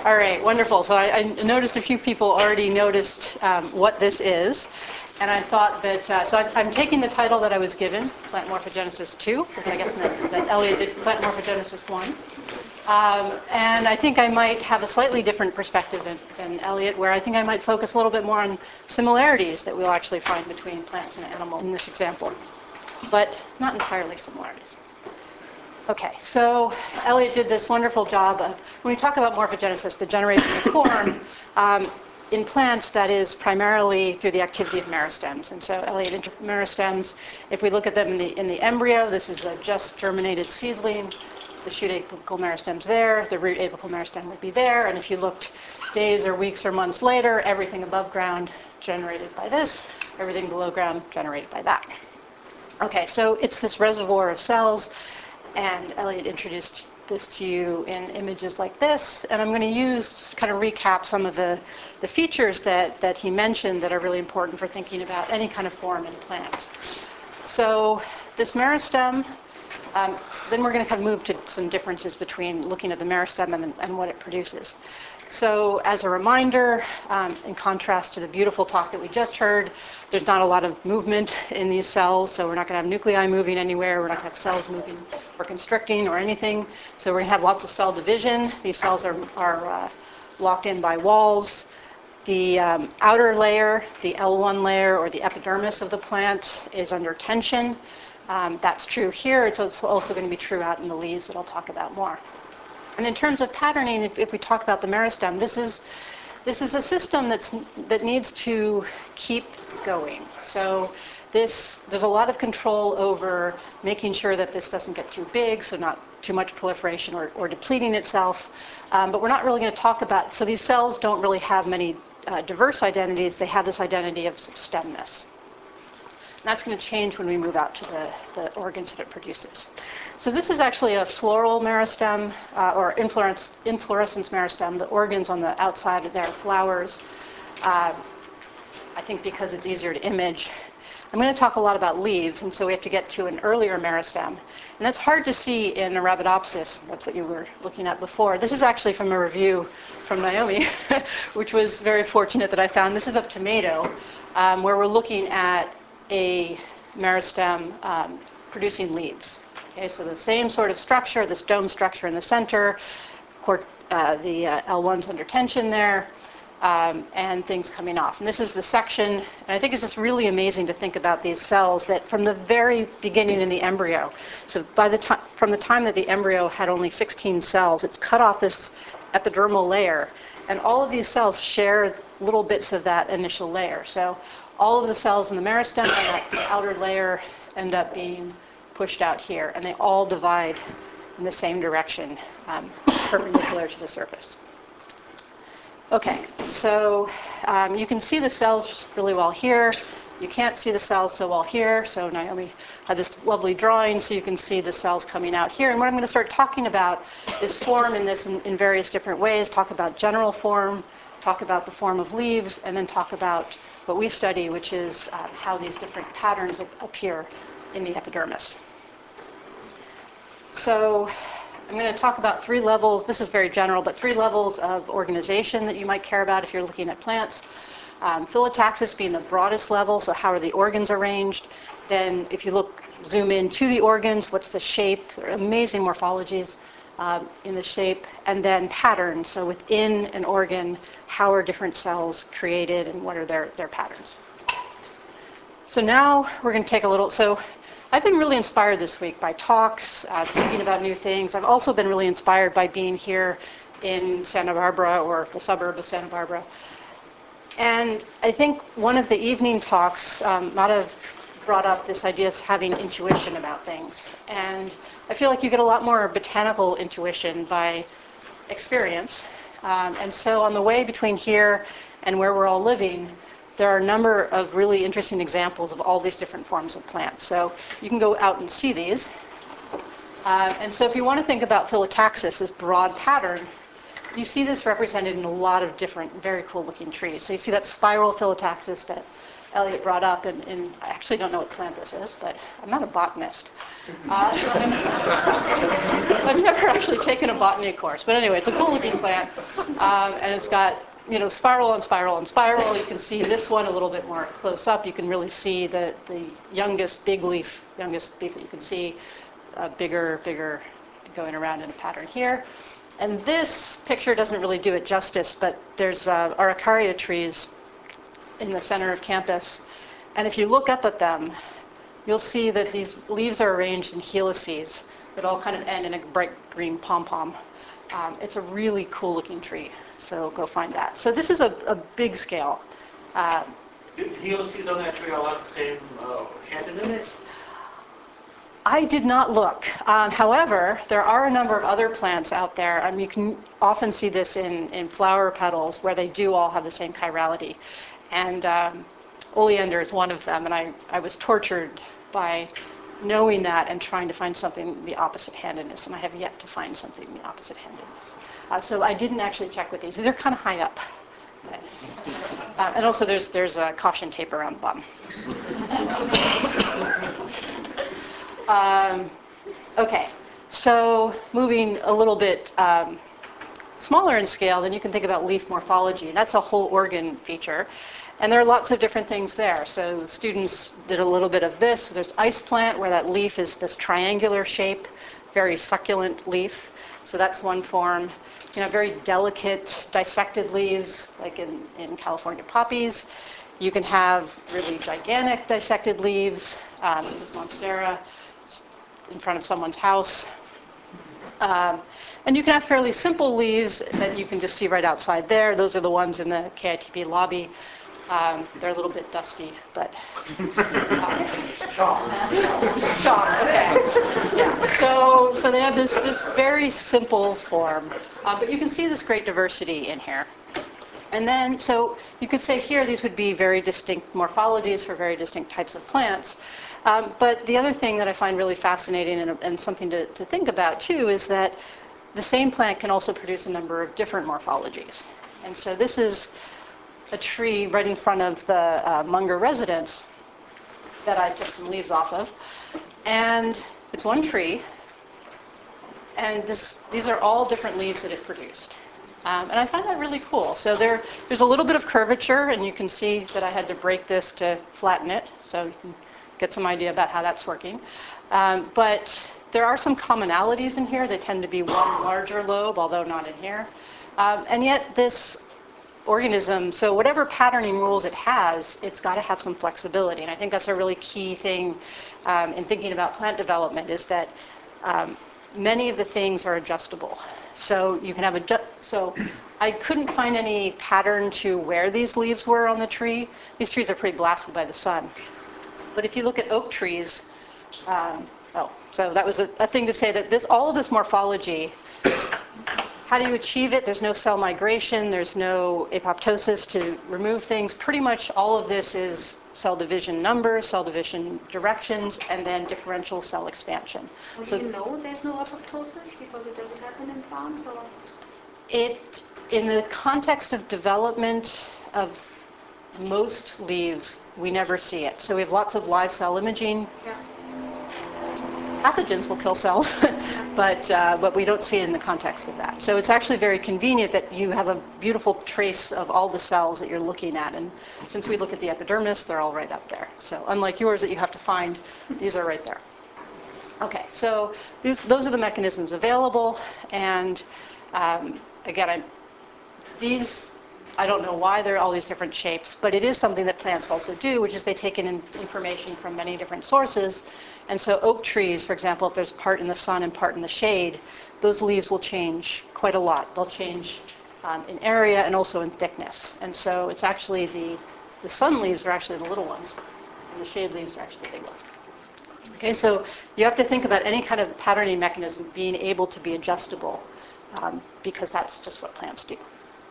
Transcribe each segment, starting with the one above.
All right, wonderful. So I noticed a few people already noticed what this is. And I thought that, so I'm taking the title that I was given, Plant Morphogenesis 2, which I guess meant that Elliott did Plant Morphogenesis 1. And I think I might have a slightly different perspective than Elliott, where I think I might focus a little bit more on similarities that we'll actually find between plants and animals in this example, but not entirely similarities. Okay, so Elliott did this wonderful job of, when we talk about morphogenesis, the generation of form, in plants, that is primarily through the activity of meristems. And so Elliott meristems, if we look at them in the embryo, this is a just germinated seedling. The shoot apical meristem's there, the root apical meristem would be there, and if you looked days or weeks or months later, everything above ground generated by this, everything below ground generated by that. Okay, so it's this reservoir of cells, and Elliott introduced this to you in images like this, and I'm going to use, just to kind of recap some of the features that he mentioned that are really important for thinking about any kind of form in plants. So this meristem, then we're going to kind of move to some differences between looking at the meristem and what it produces. So as a reminder, in contrast to the beautiful talk that we just heard, there's not a lot of movement in these cells, so we're not going to have nuclei moving anywhere, we're not going to have cells moving or constricting or anything. So we're going to have lots of cell division. These cells are locked in by walls. The outer layer, the L1 layer, or the epidermis of the plant, is under tension. That's true here. It's also going to be true out in the leaves that I'll talk about more. And in terms of patterning, if we talk about the meristem, this is a system that needs to keep going. So there's a lot of control over making sure that this doesn't get too big, so not too much proliferation or depleting itself. But we're not really going to talk about, so these cells don't really have many diverse identities. They have this identity of stemness. And that's going to change when we move out to the organs that it produces. So this is actually a floral meristem, or inflorescence meristem. The organs on the outside of their flowers, I think because it's easier to image. I'm going to talk a lot about leaves, and so we have to get to an earlier meristem. And that's hard to see in Arabidopsis. That's what you were looking at before. This is actually from a review from Naomi, which was very fortunate that I found. This is of tomato, where we're looking at a meristem producing leaves. Okay, so the same sort of structure, this dome structure in the center, the L1's under tension there, and things coming off. And this is the section, and I think it's just really amazing to think about these cells that from the very beginning in the embryo, so from the time that the embryo had only 16 cells, it's cut off this epidermal layer, and all of these cells share little bits of that initial layer. So all of the cells in the meristem and that outer layer end up being pushed out here, and they all divide in the same direction, perpendicular to the surface. Okay, so you can see the cells really well here. You can't see the cells so well here, so Naomi had this lovely drawing so you can see the cells coming out here. And what I'm going to start talking about is form in various different ways, talk about general form, talk about the form of leaves, and then talk about what we study, which is how these different patterns appear in the epidermis. So I'm going to talk about 3 levels. This is very general, but 3 levels of organization that you might care about if you're looking at plants. Phyllotaxis being the broadest level, so how are the organs arranged? Then if you zoom in to the organs, what's the shape? There are amazing morphologies in the shape. And then patterns, so within an organ, how are different cells created and what are their patterns? So now we're going to take a little, so I've been really inspired this week by talks, thinking about new things. I've also been really inspired by being here in Santa Barbara, or the suburb of Santa Barbara. And I think one of the evening talks might have brought up this idea of having intuition about things. And I feel like you get a lot more botanical intuition by experience. And so on the way between here and where we're all living, there are a number of really interesting examples of all these different forms of plants. So you can go out and see these. And so if you want to think about phyllotaxis, this broad pattern, you see this represented in a lot of different, very cool looking trees. So you see that spiral phyllotaxis that Elliot brought up, and I actually don't know what plant this is, but I'm not a botanist. I've never actually taken a botany course, but anyway, it's a cool-looking plant, and it's got spiral and spiral and spiral. You can see this one a little bit more close up. You can really see the youngest leaf that you can see, bigger, going around in a pattern here. And this picture doesn't really do it justice, but there's araucaria trees in the center of campus. And if you look up at them, you'll see that these leaves are arranged in helices that all kind of end in a bright green pom-pom. It's a really cool looking tree, so go find that. So this is a big scale. The helices on that tree all have the same handedness? I did not look. However, there are a number of other plants out there. You can often see this in flower petals where they do all have the same chirality. And oleander is one of them, and I was tortured by knowing that and trying to find something the opposite handedness, and I have yet to find something the opposite handedness. So I didn't actually check with these. They're kind of high up. And also there's a caution tape around the bottom. Okay, so moving a little bit smaller in scale, then you can think about leaf morphology, and that's a whole organ feature. And there are lots of different things there. So the students did a little bit of this. There's ice plant, where that leaf is this triangular shape, very succulent leaf. So that's one form. Very delicate dissected leaves, like in California poppies. You can have really gigantic dissected leaves. This is Monstera in front of someone's house. And you can have fairly simple leaves that you can just see right outside there. Those are the ones in the KITP lobby. They're a little bit dusty, but chalk. Okay. Yeah. So they have this very simple form, but you can see this great diversity in here. And then, so you could say here these would be very distinct morphologies for very distinct types of plants. But the other thing that I find really fascinating and something to think about too is that the same plant can also produce a number of different morphologies. And so this is a tree right in front of the Munger residence that I took some leaves off of. And it's one tree, and these are all different leaves that it produced. And I find that really cool. So there's a little bit of curvature, and you can see that I had to break this to flatten it, so you can get some idea about how that's working. But there are some commonalities in here. They tend to be one larger lobe, although not in here. And yet this organism, so whatever patterning rules it has, it's got to have some flexibility. And I think that's a really key thing in thinking about plant development, is that many of the things are adjustable. So you can have so I couldn't find any pattern to where these leaves were on the tree. These trees are pretty blasted by the sun. But if you look at oak trees, so that was a thing to say, that all of this morphology, how do you achieve it? There's no cell migration, there's no apoptosis to remove things. Pretty much all of this is cell division numbers, cell division directions, and then differential cell expansion. So you know there's no apoptosis because it doesn't happen in plants, or? In the context of development of most leaves, we never see it. So we have lots of live cell imaging. Yeah. Pathogens will kill cells, but we don't see it in the context of that. So it's actually very convenient that you have a beautiful trace of all the cells that you're looking at. And since we look at the epidermis, they're all right up there. So unlike yours that you have to find, these are right there. Okay, so those are the mechanisms available. And again, I don't know why there are all these different shapes, but it is something that plants also do, which is they take in information from many different sources. And so oak trees, for example, if there's part in the sun and part in the shade, those leaves will change quite a lot. They'll change in area and also in thickness. And so it's actually the sun leaves are actually the little ones, and the shade leaves are actually the big ones. Okay, so you have to think about any kind of patterning mechanism being able to be adjustable, because that's just what plants do.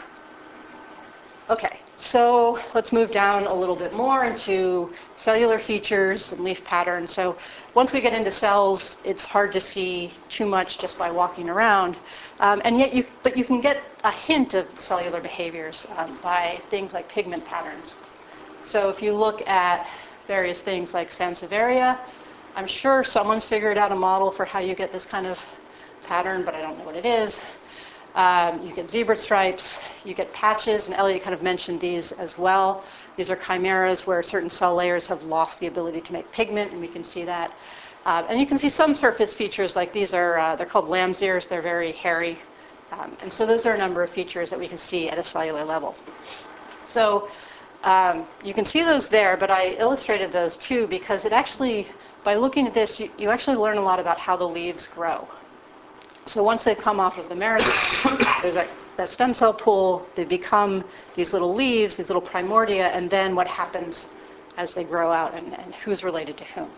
Okay, so let's move down a little bit more into cellular features and leaf patterns. So once we get into cells, it's hard to see too much just by walking around. And yet but you can get a hint of cellular behaviors by things like pigment patterns. So if you look at various things like Sansevieria, I'm sure someone's figured out a model for how you get this kind of pattern, but I don't know what it is. You get zebra stripes, you get patches, and Elliot kind of mentioned these as well. These are chimeras where certain cell layers have lost the ability to make pigment, and we can see that. And you can see some surface features, like these are, they're called lamb's ears, they're very hairy. And so those are a number of features that we can see at a cellular level. So you can see those there, but I illustrated those too because it actually, by looking at this, you actually learn a lot about how the leaves grow. So once they come off of the meristem, there's that stem cell pool, they become these little leaves, these little primordia, and then what happens as they grow out and who's related to whom.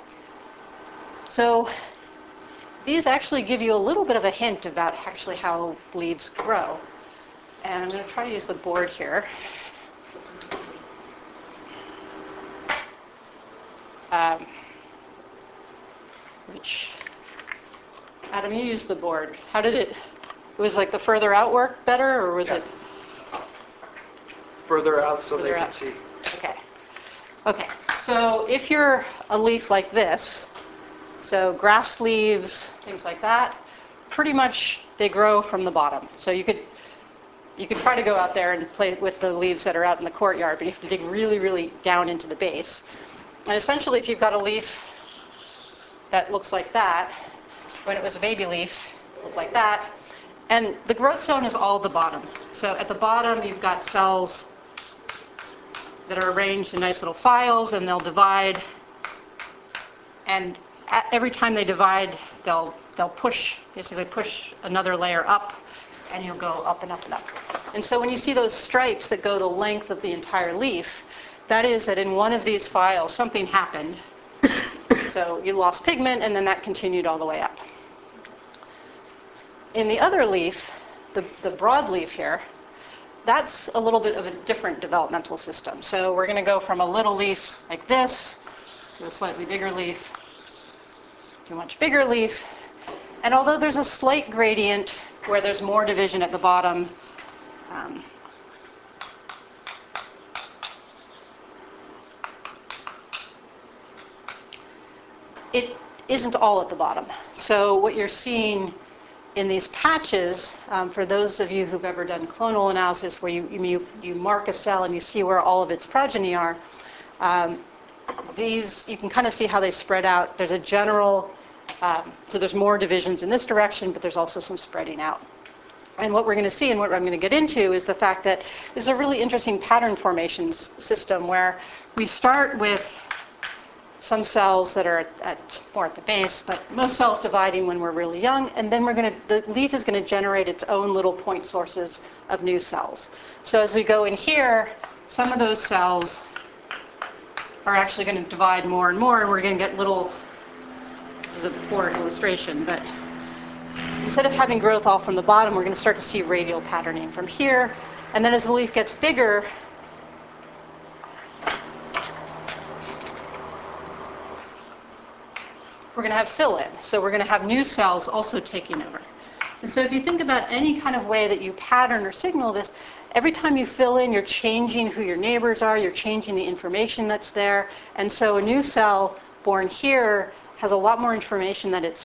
So these actually give you a little bit of a hint about actually how leaves grow. And I'm going to try to use the board here. Adam, you used the board. How did it was like the further out work better, or was it? Further out so Further they can out. see. Okay. Okay. So if you're a leaf like this, so grass leaves, things like that, pretty much they grow from the bottom. So you could try to go out there and play with the leaves that are out in the courtyard, but you have to dig really, really down into the base. And essentially, if you've got a leaf that looks like that, when it was a baby leaf, it looked like that. And the growth zone is all at the bottom. So at the bottom, you've got cells that are arranged in nice little files, and they'll divide. And every time they divide, they'll basically push another layer up, and you'll go up and up and up. And so when you see those stripes that go the length of the entire leaf, that is that in one of these files, something happened. So you lost pigment, and then that continued all the way up. In the other leaf, the broadleaf here, that's a little bit of a different developmental system. So we're going to go from a little leaf like this to a slightly bigger leaf to a much bigger leaf. And although there's a slight gradient where there's more division at the bottom, it isn't all at the bottom. So what you're seeing in these patches, for those of you who've ever done clonal analysis where you mark a cell and you see where all of its progeny are, these, you can kind of see how they spread out. There's a general, so there's more divisions in this direction, but there's also some spreading out. And what we're going to see and what I'm going to get into is the fact that there's a really interesting pattern formation system where we start with some cells that are more at the base, but most cells dividing when we're really young, and then the leaf is going to generate its own little point sources of new cells. So as we go in here, some of those cells are actually going to divide more and more, and we're going to get little, this is a poor illustration, but instead of having growth all from the bottom, we're going to start to see radial patterning from here, and then as the leaf gets bigger, we're going to have fill-in. So we're going to have new cells also taking over. And so if you think about any kind of way that you pattern or signal this, every time you fill in, you're changing who your neighbors are, you're changing the information that's there. And so a new cell born here has a lot more information that it's